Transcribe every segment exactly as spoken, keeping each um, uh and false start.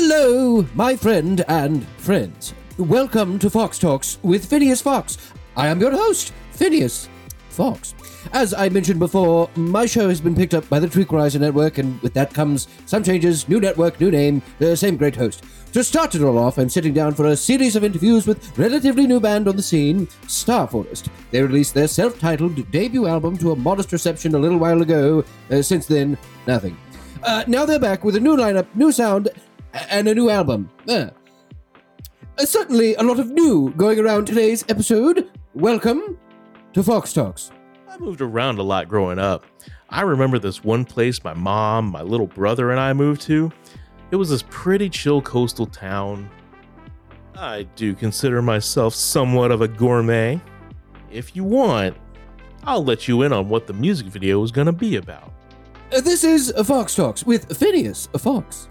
Hello, my friend and friends. Welcome to Fox Talks with Phineas Fox. I am your host, Phineas Fox. As I mentioned before, my show has been picked up by the Tweakerizer Network, and with that comes some changes, new network, new name, the same great host. To start it all off, I'm sitting down for a series of interviews with relatively new band on the scene, Starforest. They released their self-titled debut album to a modest reception a little while ago. Uh, since then, nothing. Uh, now they're back with a new lineup, new sound, and a new album. Uh, uh, certainly a lot of new going around today's episode. Welcome to Fox Talks. I moved around a lot growing up. I remember this one place my mom, my little brother, and I moved to. It was this pretty chill coastal town. I do consider myself somewhat of a gourmet. If you want, I'll let you in on what the music video is going to be about. Uh, this is Fox Talks with Phineas Fox.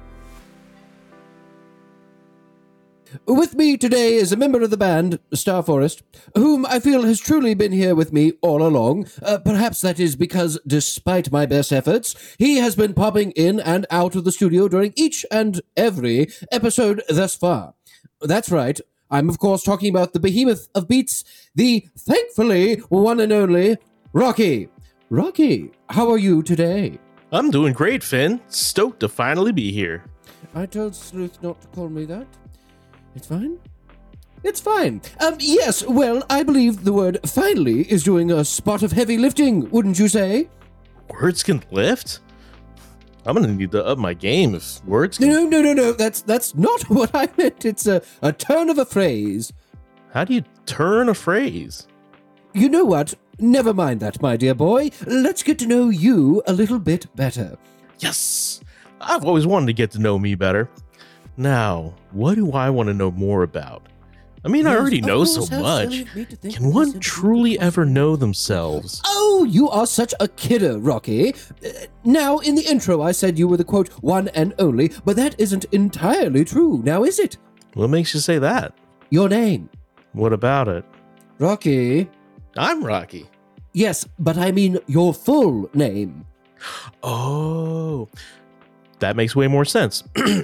With me today is a member of the band, Starforest, whom I feel has truly been here with me all along. Uh, perhaps that is because, despite my best efforts, he has been popping in and out of the studio during each and every episode thus far. That's right, I'm of course talking about the behemoth of beats, the thankfully one and only Rocky. Rocky, how are you today? I'm doing great, Finn. Stoked to finally be here. I told Sleuth not to call me that. It's fine? It's fine. Um, yes, well, I believe the word finally is doing a spot of heavy lifting, wouldn't you say? Words can lift? I'm gonna need to up my game if words can... No, no, no, no, that's that's not what I meant. It's a, a turn of a phrase. How do you turn a phrase? You know what? Never mind that, my dear boy. Let's get to know you a little bit better. Yes! I've always wanted to get to know me better. Now, what do I want to know more about? I mean, yes, I already know so much. Can one truly ever know themselves? Oh, you are such a kidder, Rocky. Uh, now, in the intro, I said you were the, quote, one and only, but that isn't entirely true, now is it? What makes you say that? Your name. What about it? Rocky. I'm Rocky. Yes, but I mean your full name. Oh, that makes way more sense.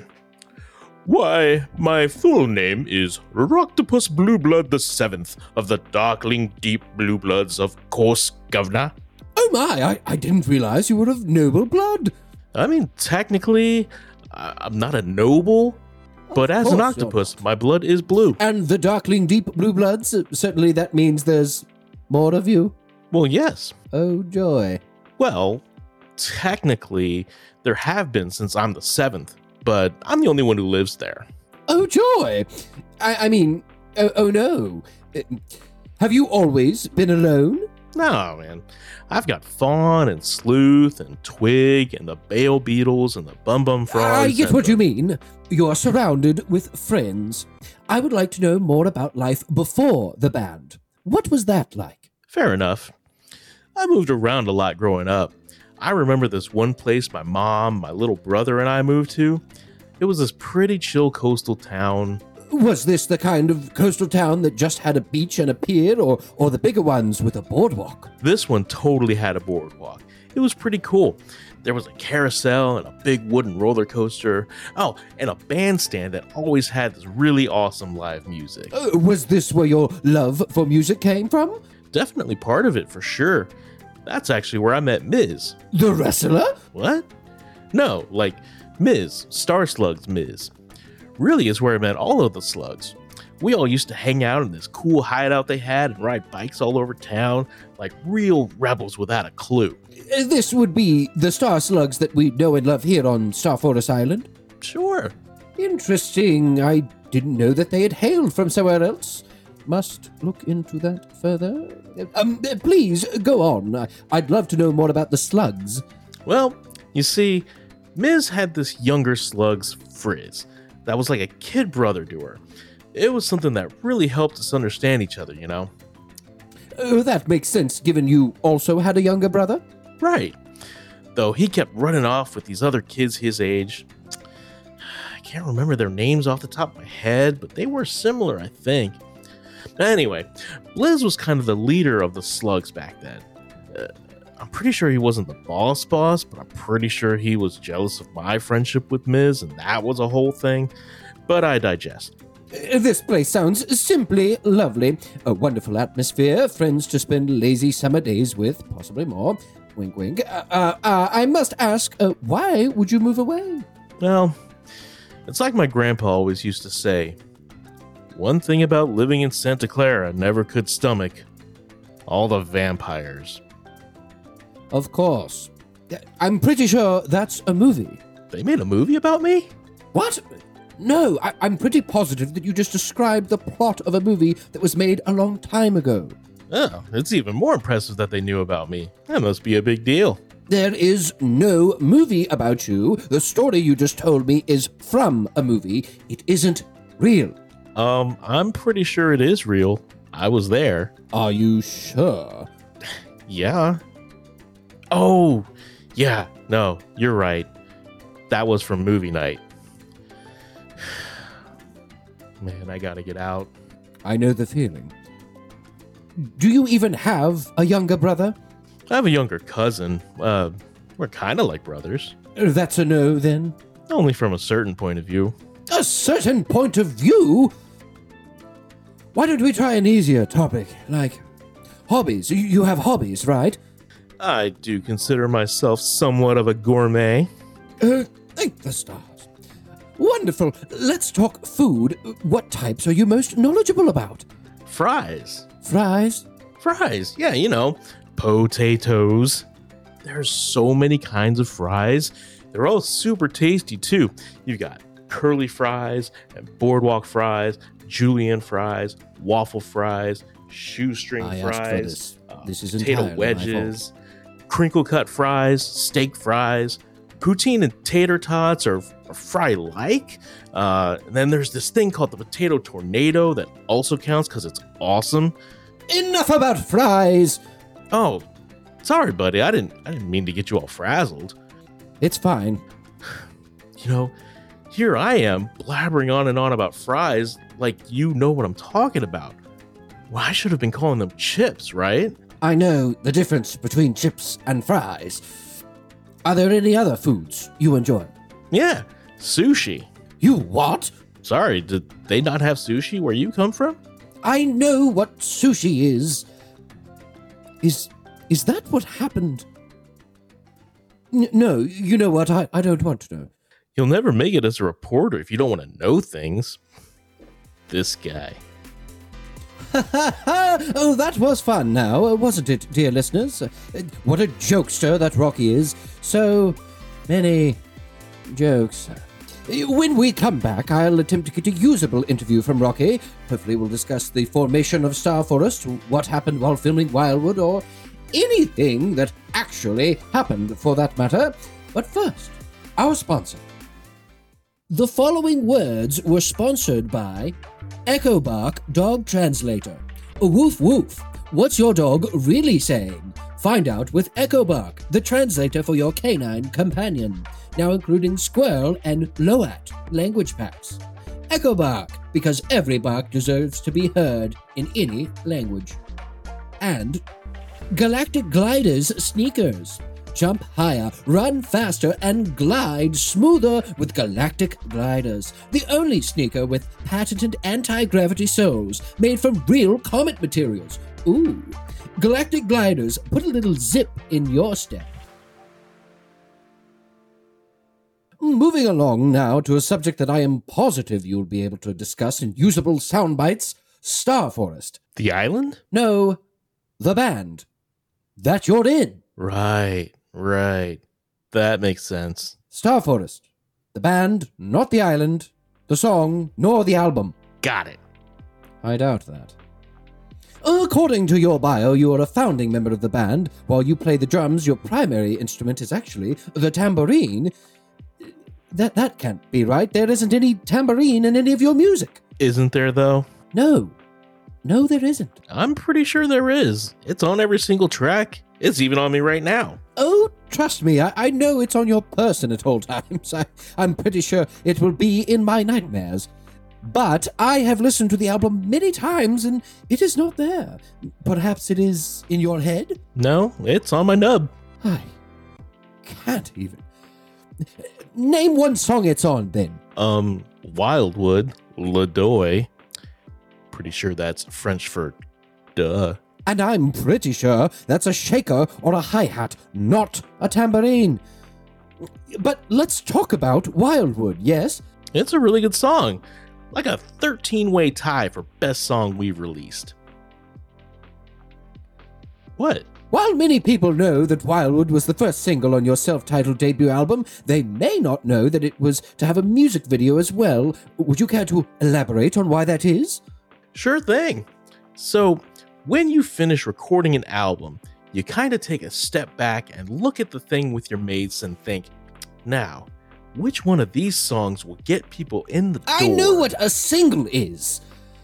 Why, my full name is Roctopus Blueblood the Seventh of the Darkling Deep Blue Bloods of Course, Governor. Oh my, I, I didn't realize you were of noble blood. I mean, technically, I, I'm not a noble, but as an octopus, my blood is blue. And the Darkling Deep Blue Bloods, uh, certainly that means there's more of you? Well, yes. Oh, joy. Well, technically, there have been since I'm the seventh. But I'm the only one who lives there. Oh, joy! I, I mean, oh, oh no. Uh, have you always been alone? No, man. I've got Fawn and Sleuth and Twig and the Bale Beetles and the Bum Bum Frogs. I get what the... you mean. You're surrounded with friends. I would like to know more about life before the band. What was that like? Fair enough. I moved around a lot growing up. I remember this one place my mom, my little brother, and I moved to. It was this pretty chill coastal town. Was this the kind of coastal town that just had a beach and a pier, or, or the bigger ones with a boardwalk? This one totally had a boardwalk. It was pretty cool. There was a carousel and a big wooden roller coaster. Oh, and a bandstand that always had this really awesome live music. Uh, was this where your love for music came from? Definitely part of it, for sure. That's actually where I met Miz. The wrestler? What? No, like Miz, Star Slug's Miz. Really is where I met all of the slugs. We all used to hang out in this cool hideout they had and ride bikes all over town, like real rebels without a clue. Uh, this would be the Star Slugs that we know and love here on Starforest Island? Sure. Interesting. I didn't know that they had hailed from somewhere else. Must look into that further. Um, please, go on. I'd love to know more about the slugs. Well, you see, Miz had this younger slug's Frizz. That was like a kid brother to her. It was something that really helped us understand each other, you know? Oh, that makes sense, given you also had a younger brother? Right. Though he kept running off with these other kids his age. I can't remember their names off the top of my head, but they were similar, I think. Anyway, Blizz was kind of the leader of the slugs back then. Uh, I'm pretty sure he wasn't the boss boss, but I'm pretty sure he was jealous of my friendship with Miz, and that was a whole thing. But I digest. This place sounds simply lovely. A wonderful atmosphere, friends to spend lazy summer days with, possibly more. Wink, wink. Uh, uh, uh, I must ask, uh, why would you move away? Well, it's like my grandpa always used to say. One thing about living in Santa Clara never could stomach. All the vampires. Of course. I'm pretty sure that's a movie. They made a movie about me? What? No, I- I'm pretty positive that you just described the plot of a movie that was made a long time ago. Oh, it's even more impressive that they knew about me. That must be a big deal. There is no movie about you. The story you just told me is from a movie. It isn't real. Um, I'm pretty sure it is real. I was there. Are you sure? Yeah. Oh, yeah. No, you're right. That was from movie night. Man, I gotta get out. I know the feeling. Do you even have a younger brother? I have a younger cousin. Uh, we're kind of like brothers. That's a no, then? Only from a certain point of view. A certain point of view? Why don't we try an easier topic, like hobbies? You- You have hobbies, right? I do consider myself somewhat of a gourmet. Uh, thank the stars. Wonderful. Let's talk food. What types are you most knowledgeable about? Fries. Fries? Fries. Yeah, you know, potatoes. There's so many kinds of fries. They're all super tasty too. You've got curly fries and boardwalk fries, julienne fries, waffle fries, shoestring I asked for fries, this. uh, This is potato entirely my fault. wedges, crinkle cut fries, steak fries, poutine and tater tots are, are fry-like. Uh, and then there's this thing called the potato tornado that also counts because it's awesome. Enough about fries! Oh, sorry, buddy. I didn't. I didn't mean to get you all frazzled. It's fine. You know, here I am blabbering on and on about fries like you know what I'm talking about. Well, I should have been calling them chips, right? I know the difference between chips and fries. Are there any other foods you enjoy? Yeah, sushi. You what? Sorry, did they not have sushi where you come from? I know what sushi is. Is is that what happened? N- no, you know what? I, I don't want to know. You'll never make it as a reporter if you don't want to know things. This guy. Oh, that was fun now, uh, wasn't it, dear listeners? Uh, what a jokester that Rocky is. So many jokes. When we come back, I'll attempt to get a usable interview from Rocky. Hopefully we'll discuss the formation of Star Forest, what happened while filming Wildwood, or anything that actually happened for that matter. But first, our sponsor. The following words were sponsored by EchoBark Dog Translator. Woof woof. What's your dog really saying? Find out with EchoBark, the translator for your canine companion. Now including Squirrel and Loat language packs. EchoBark, because every bark deserves to be heard in any language. And Galactic Gliders sneakers. Jump higher, run faster, and glide smoother with Galactic Gliders. The only sneaker with patented anti-gravity soles made from real comet materials. Ooh. Galactic Gliders, put a little zip in your step. Moving along now to a subject that I am positive you'll be able to discuss in usable sound bites, Star Forest. The island? No, the band that you're in. Right, right. That makes sense. Star Forest. The band, not the island. The song, nor the album. Got it. I doubt that. According to your bio, you are a founding member of the band. While you play the drums, your primary instrument is actually the tambourine. That that can't be right. There isn't any tambourine in any of your music. Isn't there, though? No. No, there isn't. I'm pretty sure there is. It's on every single track. It's even on me right now. Oh, trust me, I, I know it's on your person at all times. I, I'm pretty sure it will be in my nightmares. But I have listened to the album many times and it is not there. Perhaps it is in your head? No, it's on my nub. I can't even. Name one song it's on, then. Um, Wildwood, Ladoy. Pretty sure that's French for duh. And I'm pretty sure that's a shaker or a hi-hat, not a tambourine. But let's talk about Wildwood, yes? It's a really good song. Like a thirteen-way tie for best song we've released. What? While many people know that Wildwood was the first single on your self-titled debut album, they may not know that it was to have a music video as well. Would you care to elaborate on why that is? Sure thing. So, when you finish recording an album, you kind of take a step back and look at the thing with your mates and think, now, which one of these songs will get people in the door? I know what a single is.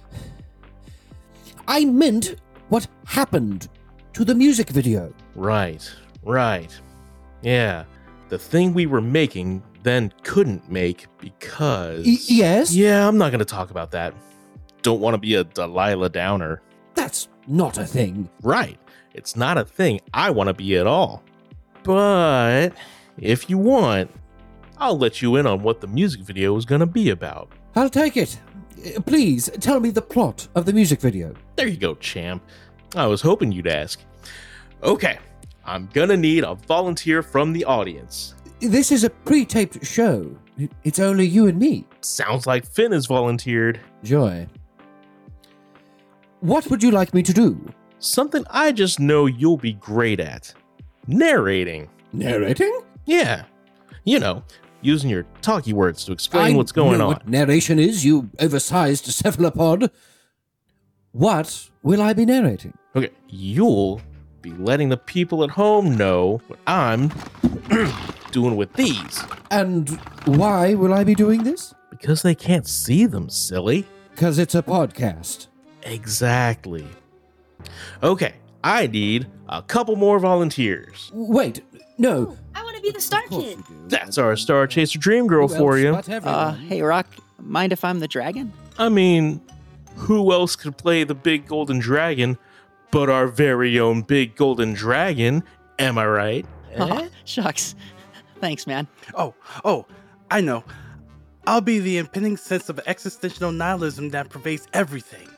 I meant what happened to the music video. Right, right. Yeah, the thing we were making then couldn't make because... Y- yes? Yeah, I'm not going to talk about that. Don't want to be a Delilah Downer. That's not a thing. Right. It's not a thing I want to be at all. But if you want, I'll let you in on what the music video is going to be about. I'll take it. Uh, Please, tell me the plot of the music video. There you go, champ. I was hoping you'd ask. Okay, I'm going to need a volunteer from the audience. This is a pre-taped show. It's only you and me. Sounds like Finn has volunteered. Joy. What would you like me to do? Something I just know you'll be great at. Narrating. Narrating? Yeah. You know, using your talky words to explain I what's going know on. What narration is, you oversized cephalopod. What will I be narrating? Okay, you'll be letting the people at home know what I'm doing with these. And why will I be doing this? Because they can't see them, silly. Because it's a podcast. Exactly. Okay, I need a couple more volunteers. Wait, no. I want to be the Star Of course Kid. you do. That's our Star Chaser Dream Girl Who for else you. but everyone? Uh, hey, Rock, mind if I'm the dragon? I mean, who else could play the big golden dragon but our very own big golden dragon? Am I right? Aw, Eh? shucks. Thanks, man. Oh, oh, I know. I'll be the impending sense of existential nihilism that pervades everything.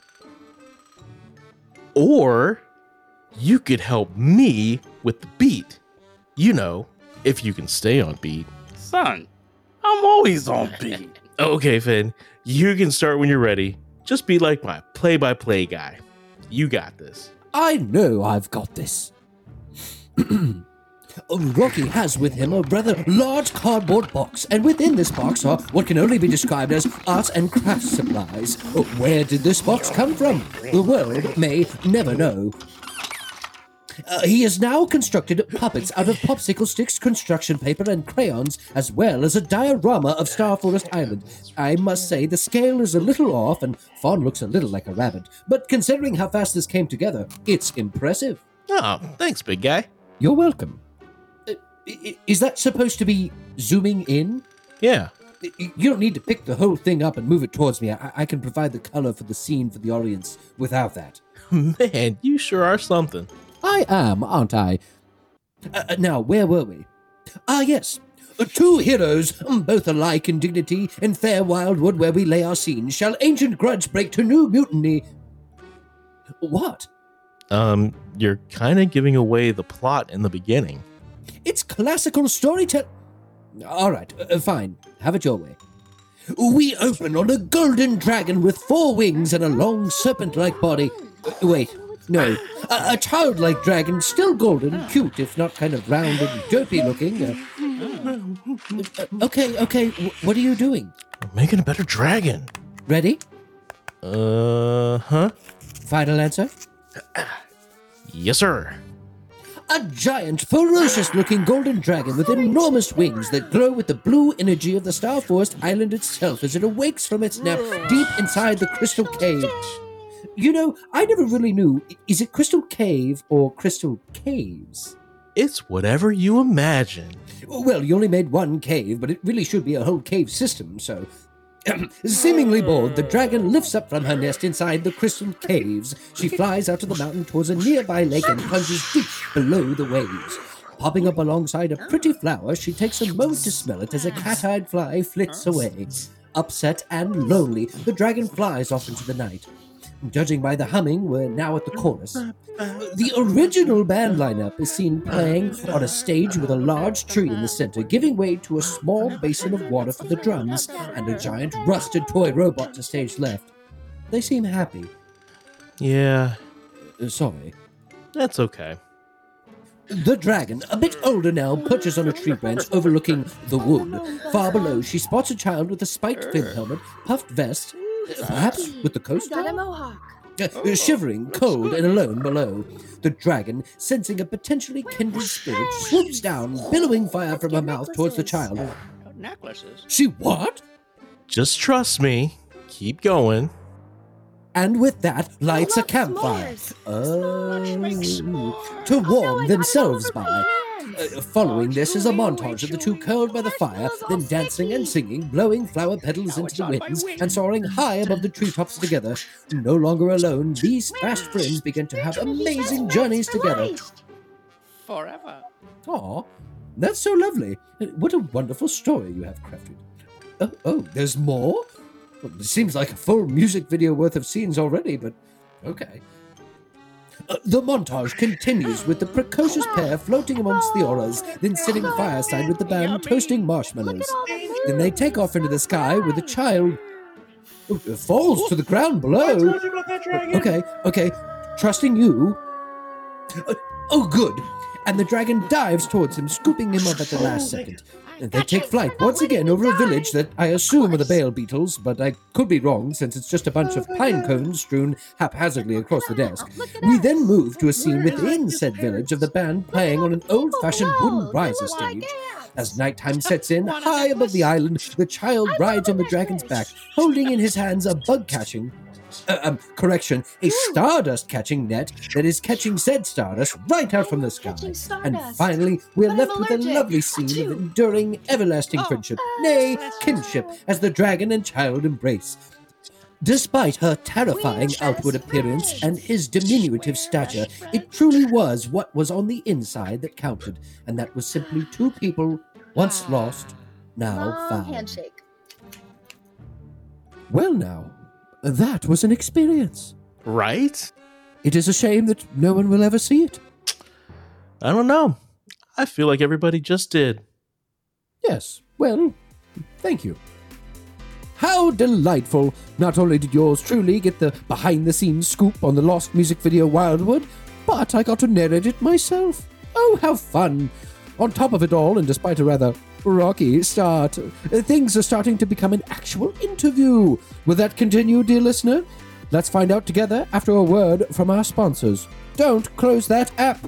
Or you could help me with the beat. You know, if you can stay on beat. Son, I'm always on beat. Okay, Finn, you can start when you're ready. Just be like my play-by-play guy. You got this. I know I've got this. Rocky has with him a rather large cardboard box, and within this box are what can only be described as art and craft supplies. Where did this box come from? The world may never know. Uh, he has now constructed puppets out of popsicle sticks, construction paper, and crayons, as well as a diorama of Star Forest Island. I must say the scale is a little off, and Fawn looks a little like a rabbit, but considering how fast this came together, it's impressive. Oh, thanks, big guy. You're welcome. Uh, i- is that supposed to be zooming in? Yeah. Y- You don't need to pick the whole thing up and move it towards me. I, I can provide the color for the scene for the audience without that. Man, you sure are something. I am, aren't I? Uh, uh, now, where were we? Ah, yes. Uh, Two heroes, um, both alike in dignity, in fair wildwood where we lay our scene, shall ancient grudge break to new mutiny. What? Um, you're kind of giving away the plot in the beginning. It's classical storytelling. All right, uh, fine. Have it your way. We open on a golden dragon with four wings and a long serpent-like body. Uh, wait, no. A, a childlike dragon, still golden, cute, if not kind of round and dopey looking. Uh, uh, okay, okay, w- what are you doing? We're making a better dragon. Ready? Uh huh. Final answer? Yes, sir. A giant, ferocious-looking golden dragon with enormous wings that glow with the blue energy of the Star Forest Island itself as it awakes from its nap deep inside the Crystal Cave. You know, I never really knew, i- is it Crystal Cave or Crystal Caves? It's whatever you imagine. Well, you only made one cave, but it really should be a whole cave system, so... Seemingly bored, the dragon lifts up from her nest inside the crystal caves. She flies out of the mountain towards a nearby lake and plunges deep below the waves. Popping up alongside a pretty flower, she takes a moment to smell it as a cat-eyed fly flits away. Upset and lonely, the dragon flies off into the night. Judging by the humming, we're now at the chorus. The original band lineup is seen playing on a stage with a large tree in the center, giving way to a small basin of water for the drums and a giant rusted toy robot to stage left. They seem happy. Yeah, Uh, sorry. that's okay. The dragon, a bit older now, perches on a tree branch overlooking the wood. Far below, she spots a child with a spiked fin helmet, puffed vest, perhaps with the coast Got a on? mohawk. Uh, shivering, cold, and alone below. The dragon, sensing a potentially kindred spirit, swoops down, billowing fire from her mouth towards the child. Necklaces. She what? Just trust me. Keep going. And with that, lights a Look, campfire. s'mores. Oh, to warm themselves by. Uh, following this is a montage of the two curled by the fire, then dancing and singing, blowing flower petals into the winds, and soaring high above the treetops together. No longer alone, these fast friends begin to have amazing journeys together. Forever. Aw, that's so lovely. What a wonderful story you have crafted. Oh, oh, there's more? Well, it seems like a full music video worth of scenes already, but okay. Uh, the montage continues with the precocious pair floating amongst the auras, then sitting fireside with the band toasting marshmallows. Then they take off into the sky with the child uh, falls to the ground below. Okay, okay, trusting you. Uh, oh, good. And the dragon dives towards him, scooping him up at the last second. They take flight once again over a village that I assume are the Bale Beetles, but I could be wrong since it's just a bunch of pine cones strewn haphazardly across the desk. We then move to a scene within said village of the band playing on an old-fashioned wooden riser stage. As nighttime sets in, high above the island, the child rides on the dragon's back, holding in his hands a bug-catching Uh, um, correction, a stardust-catching net that is catching said stardust right out from the sky. Catching And stardust. finally, we're But left I'm with a allergic. lovely scene of enduring, everlasting friendship, nay, kinship, as the dragon and child embrace. Despite her terrifying outward appearance and his diminutive stature, it truly was what was on the inside that counted, and that was simply two people, once lost, now Long found. handshake. Well now, that was an experience. Right? It is a shame that no one will ever see it. I don't know. I feel like everybody just did. Yes, well, thank you. How delightful! Not only did yours truly get the behind-the-scenes scoop on the lost music video Wildwood, but I got to narrate it myself. Oh, how fun! On top of it all, and despite a rather rocky start, uh, things are starting to become an actual interview. Will that continue, dear listener? Let's find out together after a word from our sponsors. Don't close that app!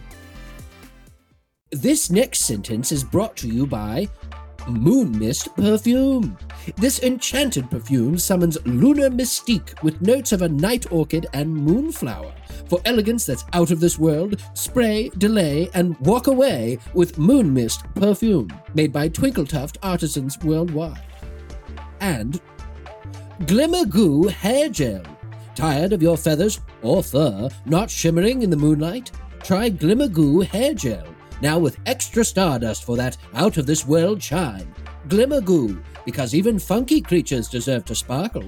This next sentence is brought to you by Moon Mist Perfume. This enchanted perfume summons lunar mystique with notes of a night orchid and moonflower. For elegance that's out of this world, spray, delay, and walk away with Moon Mist Perfume, made by Twinkletuft artisans worldwide. And Glimmer Goo Hair Gel. Tired of your feathers or fur not shimmering in the moonlight? Try Glimmer Goo Hair Gel, now with extra stardust for that out-of-this-world shine. Glimmer Goo, because even funky creatures deserve to sparkle.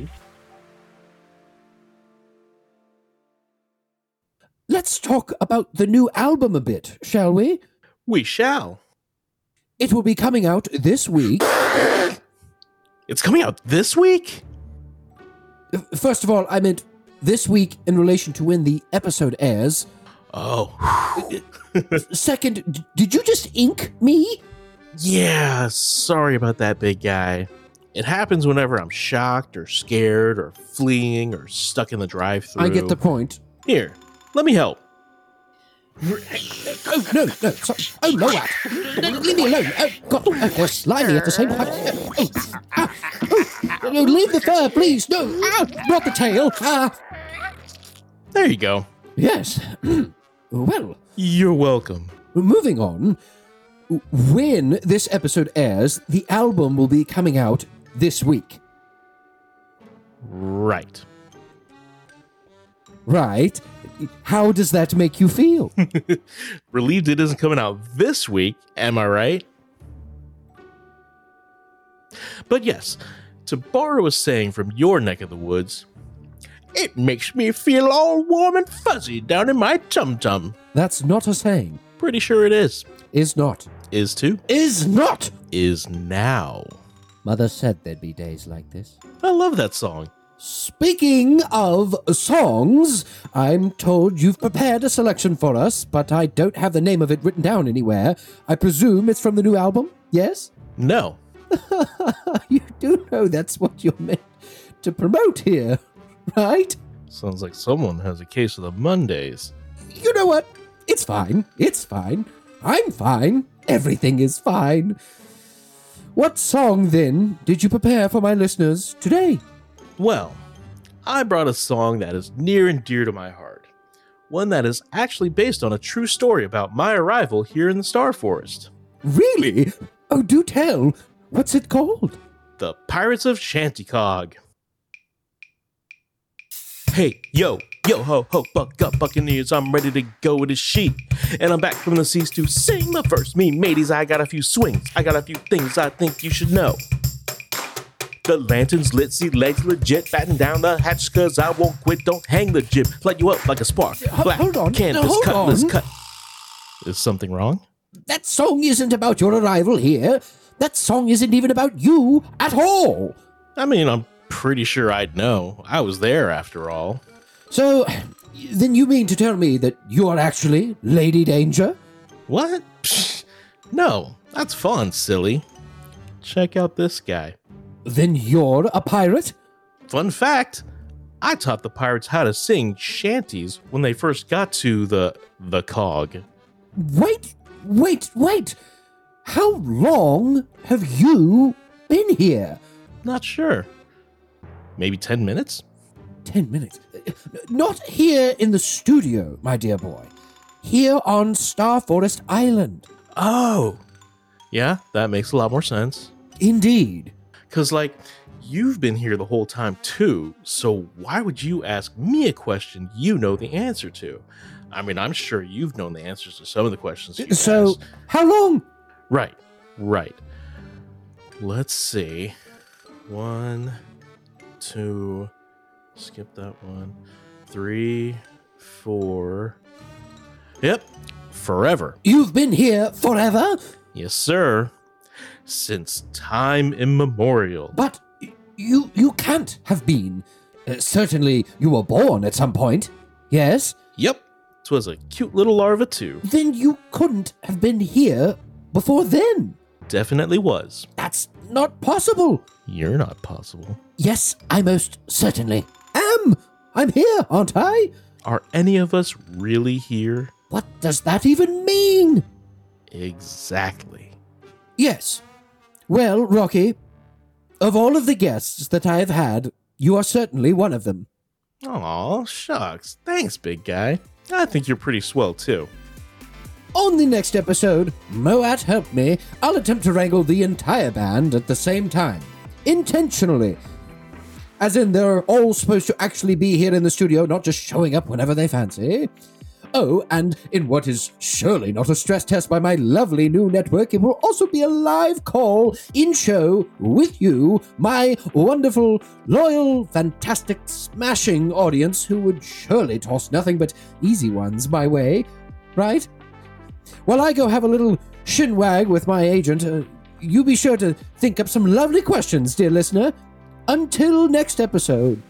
Let's talk about the new album a bit, shall we? We shall. It will be coming out this week. It's coming out this week? First of all, I meant this week in relation to when the episode airs. Oh. Second, d- did you just ink me? Yeah, sorry about that, big guy. It happens whenever I'm shocked or scared or fleeing or stuck in the drive-thru. I get the point. Here, let me help. Oh, no, no, sorry. Oh, no, what? Leave me alone. Oh, God, oh, they're slimy at the same time. Oh, ah, oh, no, leave the fur, please. No, ah, not the tail. Ah. There you go. Yes. Well, You're welcome. moving on. When this episode airs, the album will be coming out this week. Right. Right. How does that make you feel? Relieved it isn't coming out this week, am I right? But yes, to borrow a saying from your neck of the woods, it makes me feel all warm and fuzzy down in my tum-tum. That's not a saying. Pretty sure it is. Is not. Is too. Is not! Is now. Mother said there'd be days like this. I love that song. Speaking of songs, I'm told you've prepared a selection for us, but I don't have the name of it written down anywhere. I presume it's from the new album? Yes? No. You do know that's what you're meant to promote here, right? Sounds like someone has a case of the Mondays. You know what? It's fine. It's fine. I'm fine. Everything is fine. What song, then, did you prepare for my listeners today? Well, I brought a song that is near and dear to my heart. One that is actually based on a true story about my arrival here in the Star Forest. Really? Oh, do tell. What's it called? The Pirates of Chanticleer. Hey, yo, yo, ho, ho, buck up, buccaneers, I'm ready to go with the sheep. And I'm back from the seas to sing the first. Me, mateys, I got a few swings. I got a few things I think you should know. The lantern's lit, see legs legit. Batten down the hatches, cause I won't quit. Don't hang the jib, light you up like a spark. Black hold on, canvas, hold cutlass, on. cut. Is something wrong? That song isn't about your arrival here. That song isn't even about you at all. I mean, I'm pretty sure I'd know. I was there after all. So, then you mean to tell me that you are actually Lady Danger? What? Psh, no, that's fun, silly. Check out this guy. Then you're a pirate? Fun fact, I taught the pirates how to sing shanties when they first got to the the cog. Wait, wait, wait. How long have you been here? Not sure. Maybe ten minutes? Ten minutes. Not here in the studio, my dear boy. Here on Star Forest Island. Oh. Yeah, that makes a lot more sense. Indeed. Because, like, you've been here the whole time, too, so why would you ask me a question you know the answer to? I mean, I'm sure you've known the answers to some of the questions you've So, asked. how long? Right, right. Let's see. One, two, skip that one. Three, four. Yep, forever. You've been here forever? Yes, sir. Since time immemorial. But you you can't have been. Uh, certainly you were born at some point. Yes? Yep, 'twas a cute little larva too. Then you couldn't have been here before then. Definitely was. That's not possible. You're not possible. Yes, I most certainly am. I'm here, aren't I? Are any of us really here? What does that even mean? Exactly. Yes. Well, Rocky, of all of the guests that I have had, you are certainly one of them. Aw, shucks. Thanks, big guy. I think you're pretty swell, too. On the next episode, Moat Help Me, I'll attempt to wrangle the entire band at the same time. Intentionally. As in, they're all supposed to actually be here in the studio, not just showing up whenever they fancy. Oh, and in what is surely not a stress test by my lovely new network, it will also be a live call in show with you, my wonderful, loyal, fantastic, smashing audience who would surely toss nothing but easy ones my way, right? While I go have a little shinwag with my agent, uh, you be sure to think up some lovely questions, dear listener. Until next episode.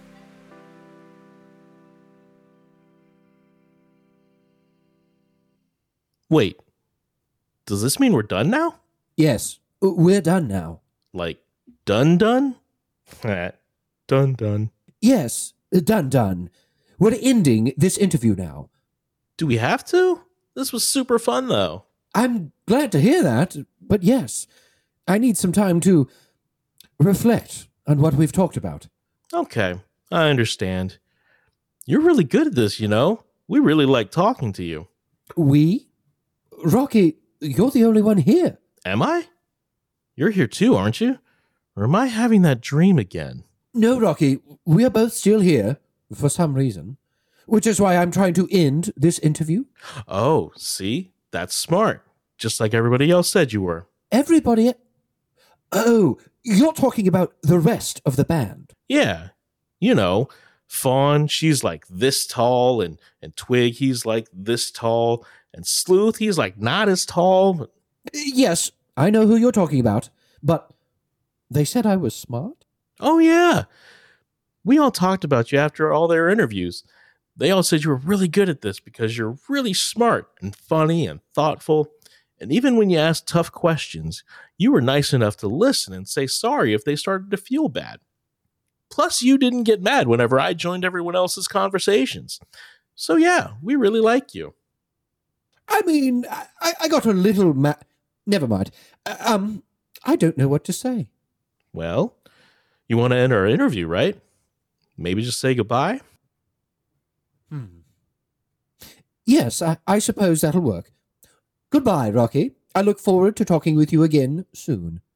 Wait, does this mean we're done now? Yes, we're done now. Like, done done? Heh, done done. Yes, done done. We're ending this interview now. Do we have to? This was super fun, though. I'm glad to hear that, but yes, I need some time to reflect on what we've talked about. Okay, I understand. You're really good at this, you know? We really like talking to you. We? Rocky, you're the only one here. Am I? You're here too, aren't you? Or am I having that dream again? No, Rocky, we are both still here, for some reason, which is why I'm trying to end this interview. Oh, see? That's smart. Just like everybody else said you were. Everybody... Oh, you're talking about the rest of the band. Yeah. You know, Fawn, she's like this tall, and, and Twig, he's like this tall, and Sleuth, he's like not as tall. Yes, I know who you're talking about, but they said I was smart? Oh, yeah. We all talked about you after all their interviews. They all said you were really good at this because you're really smart and funny and thoughtful. And even when you asked tough questions, you were nice enough to listen and say sorry if they started to feel bad. Plus, you didn't get mad whenever I joined everyone else's conversations. So yeah, we really like you. I mean, I, I got a little ma- Never mind. Uh, Um, I don't know what to say. Well, you want to end our interview, right? Maybe just say goodbye? Hmm. Yes, I, I suppose that'll work. Goodbye, Rocky. I look forward to talking with you again soon.